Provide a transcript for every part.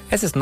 Es ist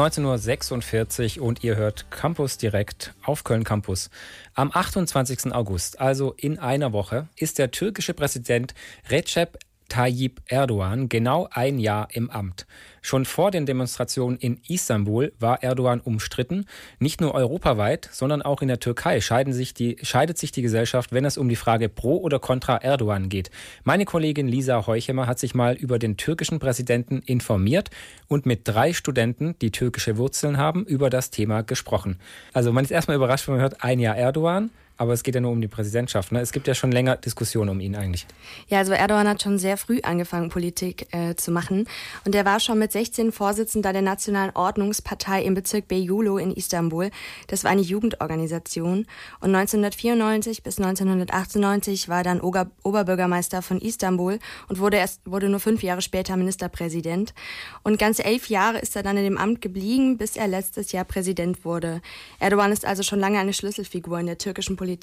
19.46 Uhr und ihr hört Campus direkt auf Köln Campus. Am 28. August, also in einer Woche, ist der türkische Präsident Recep Tayyip Erdogan genau ein Jahr im Amt. Schon vor den Demonstrationen in Istanbul war Erdogan umstritten. Nicht nur europaweit, sondern auch in der Türkei scheidet sich die Gesellschaft, wenn es um die Frage pro oder contra Erdogan geht. Meine Kollegin Lisa Heuchemer hat sich mal über den türkischen Präsidenten informiert und mit 3 Studenten, die türkische Wurzeln haben, über das Thema gesprochen. Also man ist erstmal überrascht, wenn man hört, ein Jahr Erdogan. Aber es geht ja nur um die Präsidentschaft, ne? Es gibt ja schon länger Diskussionen um ihn eigentlich. Ja, also Erdogan hat schon sehr früh angefangen, Politik zu machen. Und er war schon mit 16 Vorsitzender der Nationalen Ordnungspartei im Bezirk Beyoğlu in Istanbul. Das war eine Jugendorganisation. Und 1994 bis 1998 war er dann Oberbürgermeister von Istanbul und wurde nur 5 Jahre später Ministerpräsident. Und ganze 11 Jahre ist er dann in dem Amt geblieben, bis er letztes Jahr Präsident wurde. Erdogan ist also schon lange eine Schlüsselfigur in der türkischen Politik.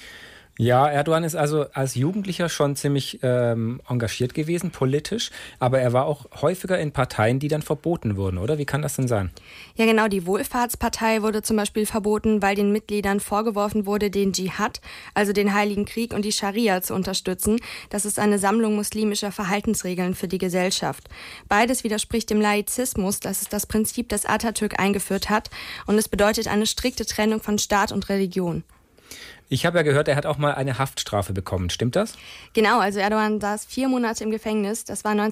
Ja, Erdogan ist also als Jugendlicher schon ziemlich engagiert gewesen, politisch, aber er war auch häufiger in Parteien, die dann verboten wurden, oder? Wie kann das denn sein? Ja, genau, die Wohlfahrtspartei wurde zum Beispiel verboten, weil den Mitgliedern vorgeworfen wurde, den Dschihad, also den Heiligen Krieg und die Scharia zu unterstützen. Das ist eine Sammlung muslimischer Verhaltensregeln für die Gesellschaft. Beides widerspricht dem Laizismus, das ist das Prinzip, das Atatürk eingeführt hat, und es bedeutet eine strikte Trennung von Staat und Religion. Ich habe ja gehört, er hat auch mal eine Haftstrafe bekommen. Stimmt das? Genau, also Erdogan saß 4 Monate im Gefängnis. Das war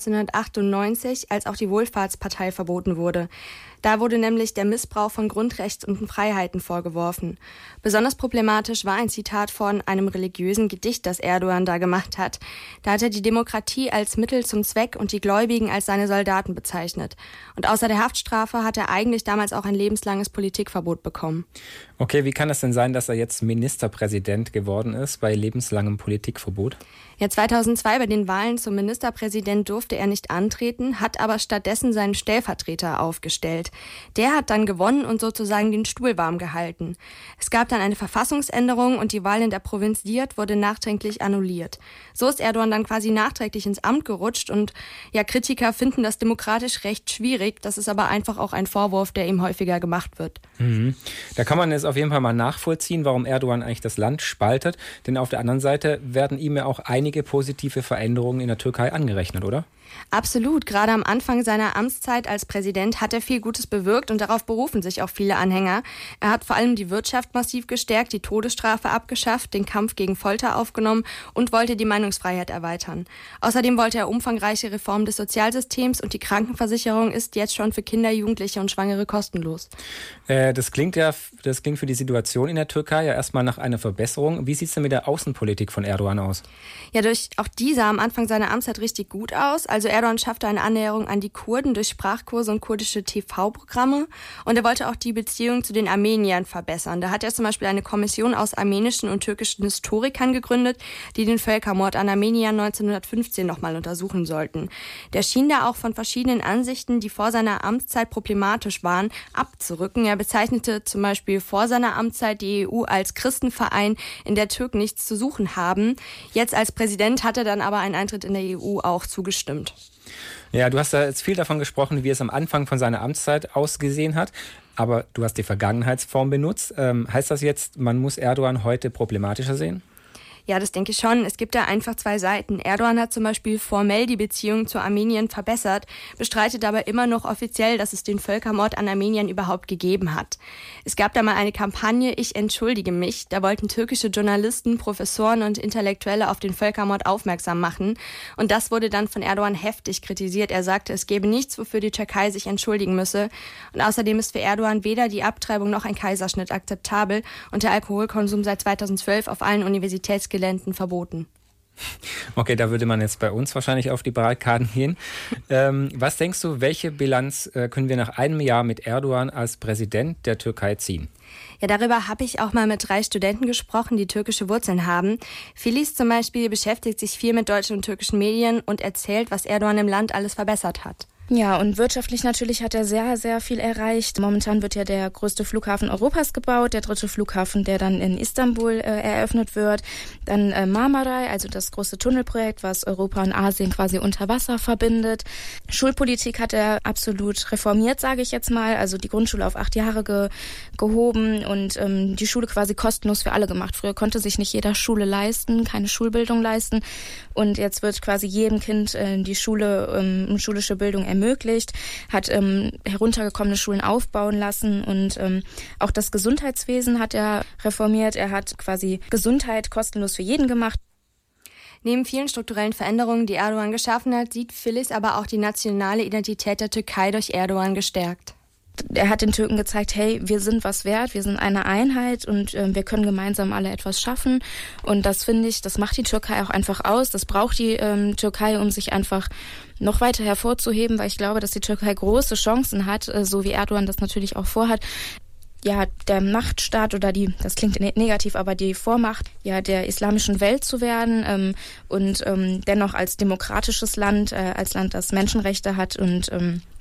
1998, als auch die Wohlfahrtspartei verboten wurde. Da wurde nämlich der Missbrauch von Grundrechten und Freiheiten vorgeworfen. Besonders problematisch war ein Zitat von einem religiösen Gedicht, das Erdogan da gemacht hat. Da hat er die Demokratie als Mittel zum Zweck und die Gläubigen als seine Soldaten bezeichnet. Und außer der Haftstrafe hat er eigentlich damals auch ein lebenslanges Politikverbot bekommen. Okay, wie kann es denn sein, dass er jetzt Ministerpräsident geworden ist bei lebenslangem Politikverbot? Ja, 2002 bei den Wahlen zum Ministerpräsident durfte er nicht antreten, hat aber stattdessen seinen Stellvertreter aufgestellt. Der hat dann gewonnen und sozusagen den Stuhl warm gehalten. Es gab dann eine Verfassungsänderung und die Wahl in der Provinz Siirt wurde nachträglich annulliert. So ist Erdogan dann quasi nachträglich ins Amt gerutscht und ja, Kritiker finden das demokratisch recht schwierig. Das ist aber einfach auch ein Vorwurf, der ihm häufiger gemacht wird. Da kann man es auf jeden Fall mal nachvollziehen, warum Erdogan eigentlich das Land spaltet. Denn auf der anderen Seite werden ihm ja auch einige positive Veränderungen in der Türkei angerechnet, oder? Absolut. Gerade am Anfang seiner Amtszeit als Präsident hat er viel Gutes bewirkt und darauf berufen sich auch viele Anhänger. Er hat vor allem die Wirtschaft massiv gestärkt, die Todesstrafe abgeschafft, den Kampf gegen Folter aufgenommen und wollte die Meinungsfreiheit erweitern. Außerdem wollte er umfangreiche Reformen des Sozialsystems und die Krankenversicherung ist jetzt schon für Kinder, Jugendliche und Schwangere kostenlos. Das klingt für die Situation in der Türkei ja erstmal nach einer Verbesserung. Wie sieht es denn mit der Außenpolitik von Erdogan aus? Ja, auch dieser am Anfang seiner Amtszeit richtig gut aus. Also Erdogan schaffte eine Annäherung an die Kurden durch Sprachkurse und kurdische TV-Programme. Und er wollte auch die Beziehung zu den Armeniern verbessern. Da hat er zum Beispiel eine Kommission aus armenischen und türkischen Historikern gegründet, die den Völkermord an Armeniern 1915 nochmal untersuchen sollten. Der schien da auch von verschiedenen Ansichten, die vor seiner Amtszeit problematisch waren, abzurücken. Er bezeichnete zum Beispiel vor seiner Amtszeit die EU als Christenverein, in der Türken nichts zu suchen haben. Jetzt als Präsident hat er dann aber einen Eintritt in der EU auch zugestimmt. Ja, du hast da jetzt viel davon gesprochen, wie es am Anfang von seiner Amtszeit ausgesehen hat. Aber du hast die Vergangenheitsform benutzt. Heißt das jetzt, man muss Erdogan heute problematischer sehen? Ja, das denke ich schon. Es gibt da einfach 2 Seiten. Erdogan hat zum Beispiel formell die Beziehung zu Armenien verbessert, bestreitet aber immer noch offiziell, dass es den Völkermord an Armeniern überhaupt gegeben hat. Es gab da mal eine Kampagne, Ich entschuldige mich. Da wollten türkische Journalisten, Professoren und Intellektuelle auf den Völkermord aufmerksam machen. Und das wurde dann von Erdogan heftig kritisiert. Er sagte, es gäbe nichts, wofür die Türkei sich entschuldigen müsse. Und außerdem ist für Erdogan weder die Abtreibung noch ein Kaiserschnitt akzeptabel und der Alkoholkonsum seit 2012 auf allen Universitätsgeländen verboten. Okay, da würde man jetzt bei uns wahrscheinlich auf die Barrikaden gehen. Was denkst du, welche Bilanz können wir nach einem Jahr mit Erdogan als Präsident der Türkei ziehen? Ja, darüber habe ich auch mal mit 3 Studenten gesprochen, die türkische Wurzeln haben. Filiz zum Beispiel beschäftigt sich viel mit deutschen und türkischen Medien und erzählt, was Erdogan im Land alles verbessert hat. Ja, und wirtschaftlich natürlich hat er sehr, sehr viel erreicht. Momentan wird ja der größte Flughafen Europas gebaut, der 3. Flughafen, der dann in Istanbul eröffnet wird. Dann Marmaray, also das große Tunnelprojekt, was Europa und Asien quasi unter Wasser verbindet. Schulpolitik hat er absolut reformiert, sage ich jetzt mal. Also die Grundschule auf 8 Jahre gehoben und die Schule quasi kostenlos für alle gemacht. Früher konnte sich nicht jeder Schule leisten, keine Schulbildung leisten. Und jetzt wird quasi jedem Kind die Schule, schulische Bildung ermöglicht, hat heruntergekommene Schulen aufbauen lassen und auch das Gesundheitswesen hat er reformiert. Er hat quasi Gesundheit kostenlos für jeden gemacht. Neben vielen strukturellen Veränderungen, die Erdogan geschaffen hat, sieht Filiz aber auch die nationale Identität der Türkei durch Erdogan gestärkt. Er hat den Türken gezeigt, hey, wir sind was wert, wir sind eine Einheit und wir können gemeinsam alle etwas schaffen. Und das finde ich, das macht die Türkei auch einfach aus. Das braucht die Türkei, um sich einfach noch weiter hervorzuheben, weil ich glaube, dass die Türkei große Chancen hat, so wie Erdogan das natürlich auch vorhat. Ja, der Machtstaat oder das klingt negativ, aber die Vormacht ja der islamischen Welt zu werden und dennoch als demokratisches Land, als Land, das Menschenrechte hat und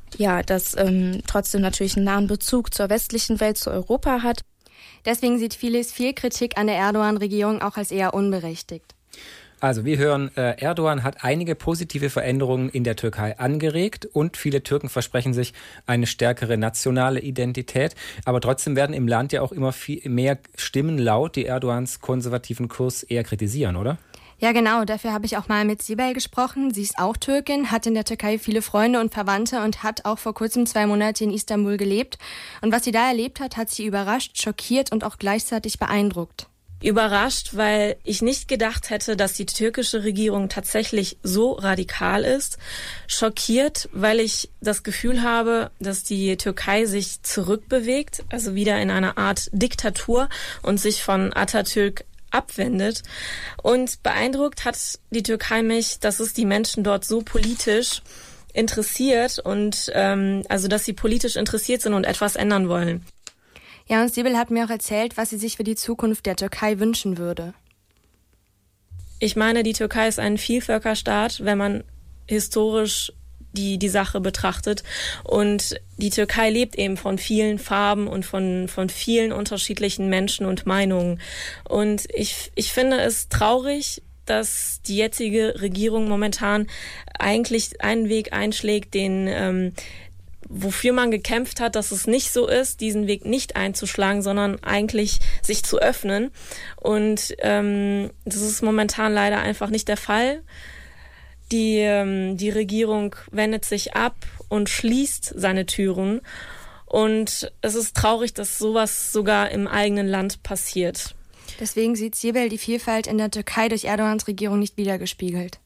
das trotzdem natürlich einen nahen Bezug zur westlichen Welt, zu Europa hat. Deswegen sieht Filiz viel Kritik an der Erdogan-Regierung auch als eher unberechtigt. Also wir hören, Erdogan hat einige positive Veränderungen in der Türkei angeregt und viele Türken versprechen sich eine stärkere nationale Identität. Aber trotzdem werden im Land ja auch immer viel mehr Stimmen laut, die Erdogans konservativen Kurs eher kritisieren, oder? Ja, genau. Dafür habe ich auch mal mit Sibel gesprochen. Sie ist auch Türkin, hat in der Türkei viele Freunde und Verwandte und hat auch vor kurzem 2 Monate in Istanbul gelebt. Und was sie da erlebt hat sie überrascht, schockiert und auch gleichzeitig beeindruckt. Überrascht, weil ich nicht gedacht hätte, dass die türkische Regierung tatsächlich so radikal ist. Schockiert, weil ich das Gefühl habe, dass die Türkei sich zurückbewegt, also wieder in eine Art Diktatur und sich von Atatürk abwendet. Und beeindruckt hat die Türkei mich, dass es die Menschen dort so politisch interessiert und also dass sie politisch interessiert sind und etwas ändern wollen. Ja, und Sibel hat mir auch erzählt, was sie sich für die Zukunft der Türkei wünschen würde. Ich meine, die Türkei ist ein Vielvölkerstaat, wenn man historisch die Sache betrachtet. Und die Türkei lebt eben von vielen Farben und von vielen unterschiedlichen Menschen und Meinungen. Und ich finde es traurig, dass die jetzige Regierung momentan eigentlich einen Weg einschlägt, den wofür man gekämpft hat, dass es nicht so ist, diesen Weg nicht einzuschlagen, sondern eigentlich sich zu öffnen. Und das ist momentan leider einfach nicht der Fall. Die Regierung wendet sich ab und schließt seine Türen. Und es ist traurig, dass sowas sogar im eigenen Land passiert. Deswegen sieht Sibel die Vielfalt in der Türkei durch Erdogans Regierung nicht wiedergespiegelt.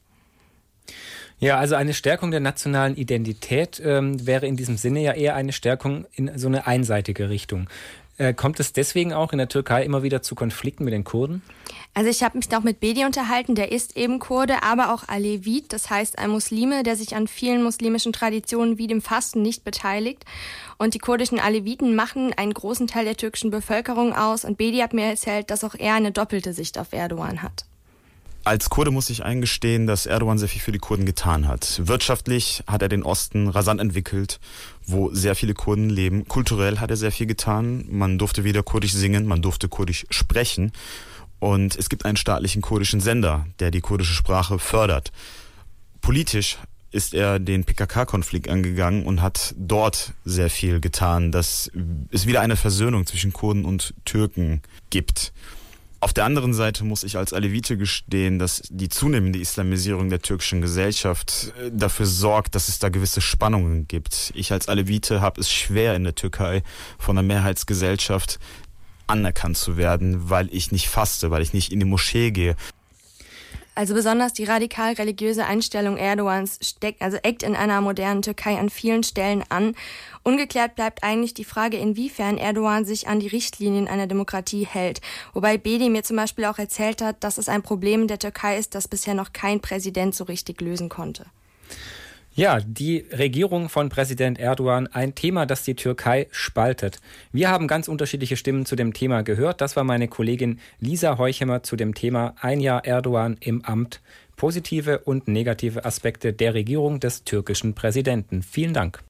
Ja, also eine Stärkung der nationalen Identität wäre in diesem Sinne ja eher eine Stärkung in so eine einseitige Richtung. Kommt es deswegen auch in der Türkei immer wieder zu Konflikten mit den Kurden? Also ich habe mich noch mit Bedi unterhalten, der ist eben Kurde, aber auch Alevit, das heißt ein Muslime, der sich an vielen muslimischen Traditionen wie dem Fasten nicht beteiligt. Und die kurdischen Aleviten machen einen großen Teil der türkischen Bevölkerung aus. Und Bedi hat mir erzählt, dass auch er eine doppelte Sicht auf Erdogan hat. Als Kurde muss ich eingestehen, dass Erdogan sehr viel für die Kurden getan hat. Wirtschaftlich hat er den Osten rasant entwickelt, wo sehr viele Kurden leben. Kulturell hat er sehr viel getan. Man durfte wieder kurdisch singen, man durfte kurdisch sprechen. Und es gibt einen staatlichen kurdischen Sender, der die kurdische Sprache fördert. Politisch ist er den PKK-Konflikt angegangen und hat dort sehr viel getan, dass es wieder eine Versöhnung zwischen Kurden und Türken gibt. Auf der anderen Seite muss ich als Alevite gestehen, dass die zunehmende Islamisierung der türkischen Gesellschaft dafür sorgt, dass es da gewisse Spannungen gibt. Ich als Alevite habe es schwer in der Türkei von der Mehrheitsgesellschaft anerkannt zu werden, weil ich nicht faste, weil ich nicht in die Moschee gehe. Also besonders die radikal religiöse Einstellung Erdogans eckt in einer modernen Türkei an vielen Stellen an. Ungeklärt bleibt eigentlich die Frage, inwiefern Erdogan sich an die Richtlinien einer Demokratie hält. Wobei Bedi mir zum Beispiel auch erzählt hat, dass es ein Problem in der Türkei ist, das bisher noch kein Präsident so richtig lösen konnte. Ja, die Regierung von Präsident Erdogan, ein Thema, das die Türkei spaltet. Wir haben ganz unterschiedliche Stimmen zu dem Thema gehört. Das war meine Kollegin Lisa Heuchemer zu dem Thema Ein Jahr Erdogan im Amt. positive und negative Aspekte der Regierung des türkischen Präsidenten. Vielen Dank.